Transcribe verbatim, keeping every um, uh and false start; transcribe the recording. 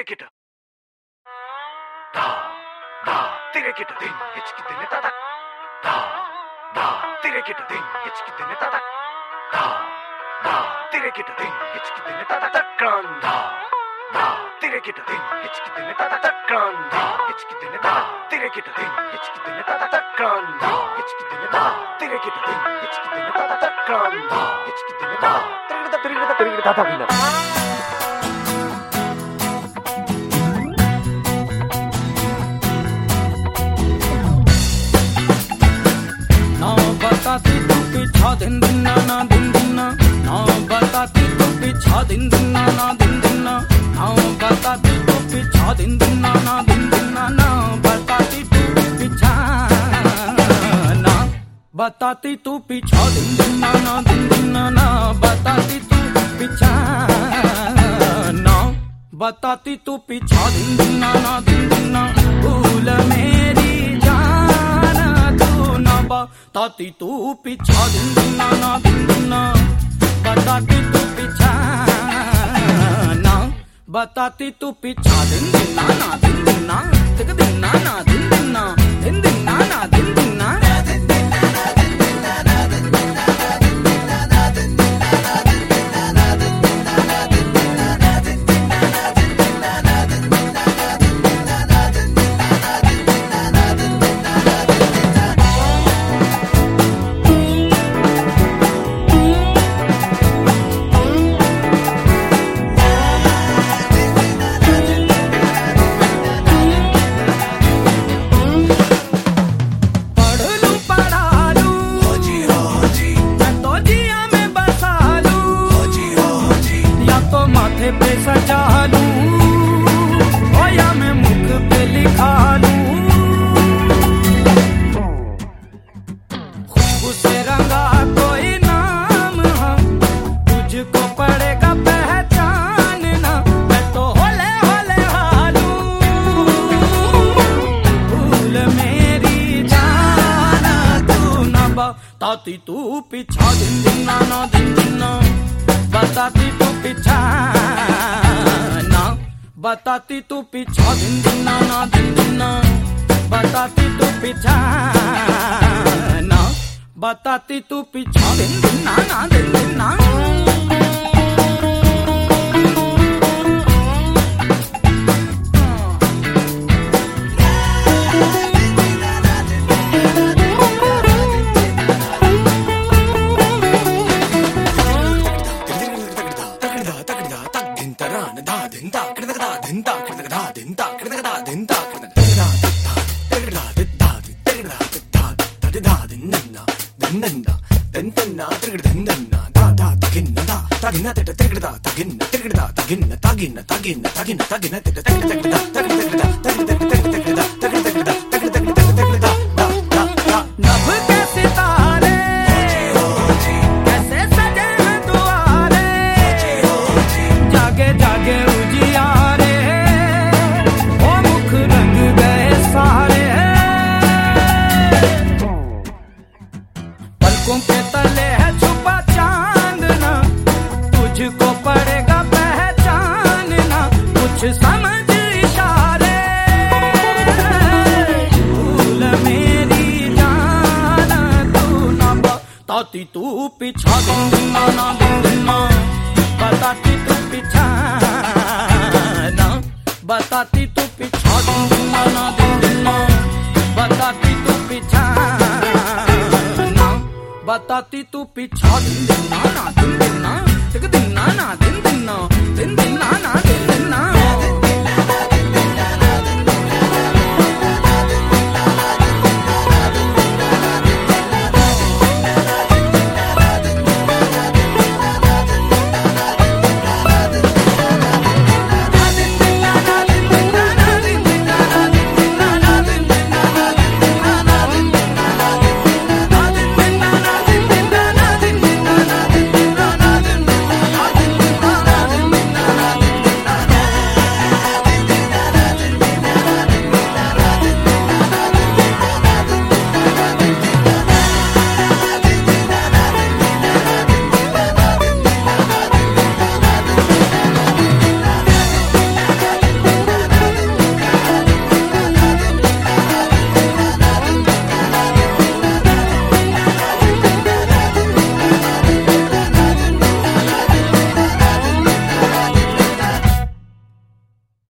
तिरेकिट धा धा तिरेकिट दिन हिचकी दिन ताता धा धा तिरेकिट दिन हिचकी दिन ताता धा धा तिरेकिट दिन हिचकी दिन ताता तक्रान धा धा तिरेकिट दिन हिचकी दिन ताता तक्रान धा हिचकी दिन ताता तिरेकिट दिन हिचकी दिन ताता तक्रान धा हिचकी दिन ताता तिरेकिट दिन हिचकी दिन ताता तक्रान धा हिचकी दिन ताता तिरेकिट तिरेकिट तिरेकिट ताता बिना बताती तू पीछा दिन दिन ना ना दिन दिन ना ना बताती तू पीछा दिन दिन ना ना दिन दिन ना ना बताती तू पीछा दिन दिन ना ना दिन दिन ना ना बताती तू पीछा ना बताती तू पीछा दिन दिन ना ना दिन दिन ना ना बताती तू पीछा ना बताती तू पीछा दिन दिन ना ना दिन दिन ना भूल मेरी बताती तू पीछा दिन दिन ना ना दिन दिन ना बताती तू पीछा ना बताती तू पीछा दिन दिन ना ना दिन दिन ना दिन दिन ना ना दिन दिन ना दिन दिन ना ना दिन दिन ना पे सजा लूं ओ या मैं मुख पे लिखा लूं खुशबू से रंगा कोई नाम हम तुझको पड़ेगा पहचानना मैं तो होले होले हालूं भूल मेरी जाना तू ना बताती तू पीछा दिन दिन ना ना दिन दिन ना बताती तू पीछा ना बताती तू पीछा दिन दिन ना ना दिन दिन ना बताती तू पीछा ना बताती तू पीछा दिन दिन ना ना दिन दिन ना के तले है छुपा चांदना तुझको पड़ेगा पहचानना कुछ समझ इशारे भूल मेरी जाना तू ना बताती तू पीछा दिन दिन ना ना दिन दिन ना बताती तू पीछा ना बताती तू पीछा दिन दिन ना ना दिन दिन ना बताती तू पीछा बताती तू पीछा दिन दिन ना ना दिन दिन ना दिन दिन ना ना